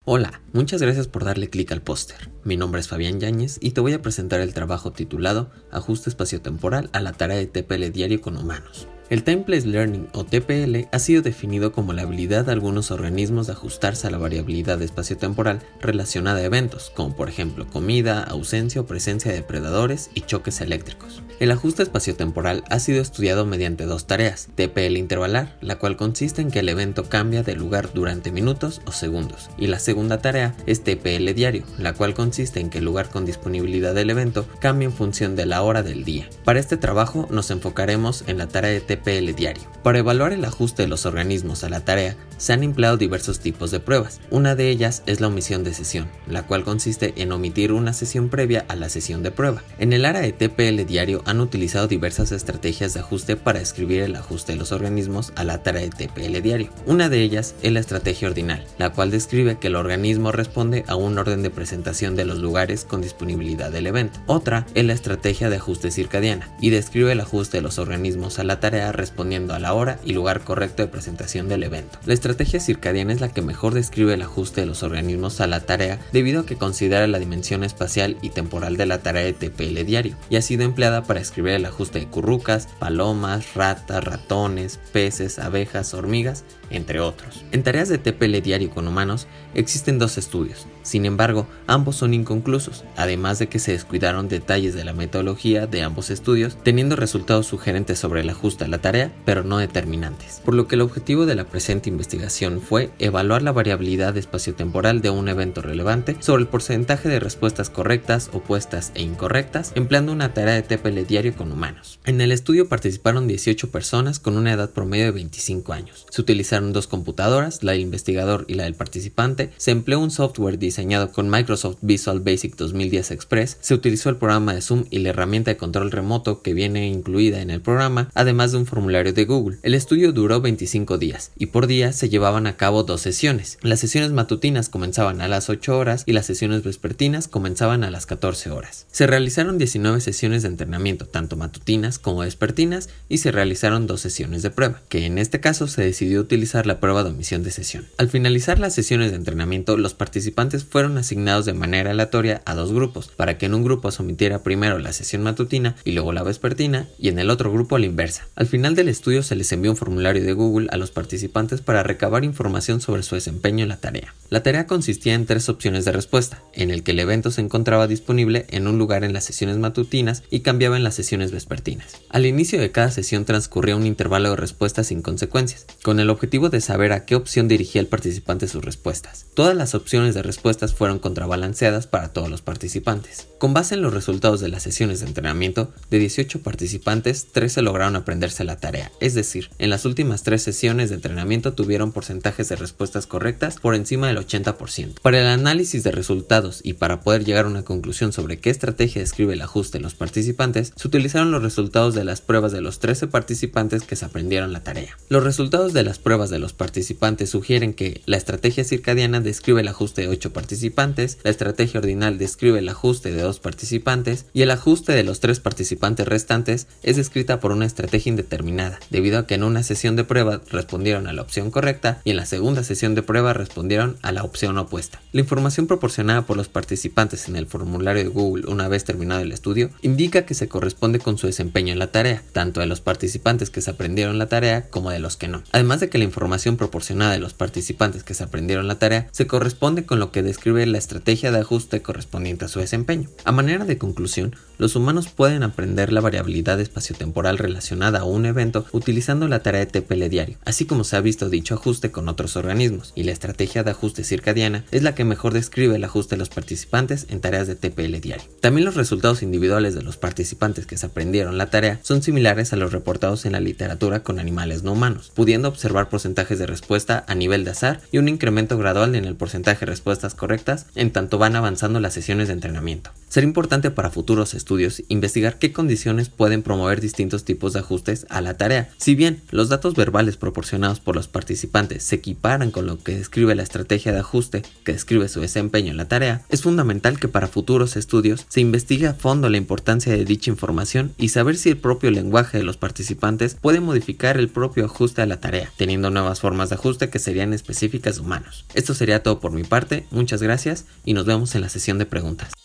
Hola, muchas gracias por darle clic al póster. Mi nombre es Fabián Yáñez y te voy a presentar el trabajo titulado Ajuste espaciotemporal a la tarea de TPL diario con humanos. El Time-Place Learning o TPL ha sido definido como la habilidad de algunos organismos de ajustarse a la variabilidad espaciotemporal relacionada a eventos, como por ejemplo comida, ausencia o presencia de predadores y choques eléctricos. El ajuste espaciotemporal ha sido estudiado mediante dos tareas: TPL intervalar, la cual consiste en que el evento cambia de lugar durante minutos o segundos, y la segunda tarea es TPL diario, la cual consiste en que el lugar con disponibilidad del evento cambia en función de la hora del día. Para este trabajo nos enfocaremos en la tarea de TPL diario. Para evaluar el ajuste de los organismos a la tarea, se han empleado diversos tipos de pruebas. Una de ellas es la omisión de sesión, la cual consiste en omitir una sesión previa a la sesión de prueba. En el área de TPL diario han utilizado diversas estrategias de ajuste para describir el ajuste de los organismos a la tarea de TPL diario. Una de ellas es la estrategia ordinal, la cual describe que el organismo responde a un orden de presentación de los lugares con disponibilidad del evento. Otra es la estrategia de ajuste circadiana y describe el ajuste de los organismos a la tarea respondiendo a la hora y lugar correcto de presentación del evento. La estrategia circadiana es la que mejor describe el ajuste de los organismos a la tarea debido a que considera la dimensión espacial y temporal de la tarea de TPL diario y ha sido empleada para escribir el ajuste de currucas, palomas, ratas, ratones, peces, abejas, hormigas, entre otros. En tareas de TPL diario con humanos existen dos estudios, sin embargo ambos son inconclusos, además de que se descuidaron detalles de la metodología de ambos estudios, teniendo resultados sugerentes sobre el ajuste a la tarea, pero no determinantes. Por lo que el objetivo de la presente investigación fue evaluar la variabilidad espaciotemporal de un evento relevante sobre el porcentaje de respuestas correctas, opuestas e incorrectas, empleando una tarea de TPL diario con humanos. En el estudio participaron 18 personas con una edad promedio de 25 años. Se utilizaron dos computadoras, la del investigador y la del participante. Se empleó un software diseñado con Microsoft Visual Basic 2010 Express. Se utilizó el programa de Zoom y la herramienta de control remoto que viene incluida en el programa, además de un formulario de Google. El estudio duró 25 días y por día se llevaban a cabo dos sesiones. Las sesiones matutinas comenzaban a las 8 horas y las sesiones vespertinas comenzaban a las 14 horas. Se realizaron 19 sesiones de entrenamiento, tanto matutinas como vespertinas, y se realizaron dos sesiones de prueba, que en este caso se decidió utilizar la prueba de omisión de sesión. Al finalizar las sesiones de entrenamiento, los participantes fueron asignados de manera aleatoria a dos grupos, para que en un grupo se omitiera primero la sesión matutina y luego la vespertina, y en el otro grupo a la inversa. Al final del estudio se les envió un formulario de Google a los participantes para recabar información sobre su desempeño en la tarea. La tarea consistía en tres opciones de respuesta, en el que el evento se encontraba disponible en un lugar en las sesiones matutinas y cambiaba en las sesiones vespertinas. Al inicio de cada sesión transcurría un intervalo de respuestas sin consecuencias, con el objetivo de saber a qué opción dirigía el participante sus respuestas. Todas las opciones de respuestas fueron contrabalanceadas para todos los participantes. Con base en los resultados de las sesiones de entrenamiento, de 18 participantes, 13 lograron aprenderse la tarea, es decir, en las últimas 3 sesiones de entrenamiento tuvieron porcentajes de respuestas correctas por encima del 80%. Para el análisis de resultados y para poder llegar a una conclusión sobre qué estrategia describe el ajuste en los participantes, se utilizaron los resultados de las pruebas de los 13 participantes que se aprendieron la tarea. Los resultados de las pruebas de los participantes sugieren que la estrategia circadiana describe el ajuste de 8 participantes, la estrategia ordinal describe el ajuste de 2 participantes y el ajuste de los 3 participantes restantes es descrita por una estrategia indeterminada, debido a que en una sesión de prueba respondieron a la opción correcta y en la segunda sesión de prueba respondieron a la opción opuesta. La información proporcionada por los participantes en el formulario de Google una vez terminado el estudio indica que se corresponde con su desempeño en la tarea, tanto de los participantes que se aprendieron la tarea como de los que no. Además de que la información proporcionada de los participantes que se aprendieron la tarea se corresponde con lo que describe la estrategia de ajuste correspondiente a su desempeño. A manera de conclusión, los humanos pueden aprender la variabilidad espaciotemporal relacionada a un evento utilizando la tarea de TPL diario, así como se ha visto dicho ajuste con otros organismos, y la estrategia de ajuste circadiana es la que mejor describe el ajuste de los participantes en tareas de TPL diario. También los resultados individuales de los participantes que se aprendieron la tarea son similares a los reportados en la literatura con animales no humanos, pudiendo observar porcentajes de respuesta a nivel de azar y un incremento gradual en el porcentaje de respuestas correctas en tanto van avanzando las sesiones de entrenamiento. Será importante para futuros estudios investigar qué condiciones pueden promover distintos tipos de ajustes a la tarea. Si bien los datos verbales proporcionados por los participantes se equiparan con lo que describe la estrategia de ajuste que describe su desempeño en la tarea, es fundamental que para futuros estudios se investigue a fondo la importancia de dicha información y saber si el propio lenguaje de los participantes puede modificar el propio ajuste a la tarea, teniendo creando nuevas formas de ajuste que serían específicas de humanos. Esto sería todo por mi parte, muchas gracias y nos vemos en la sesión de preguntas.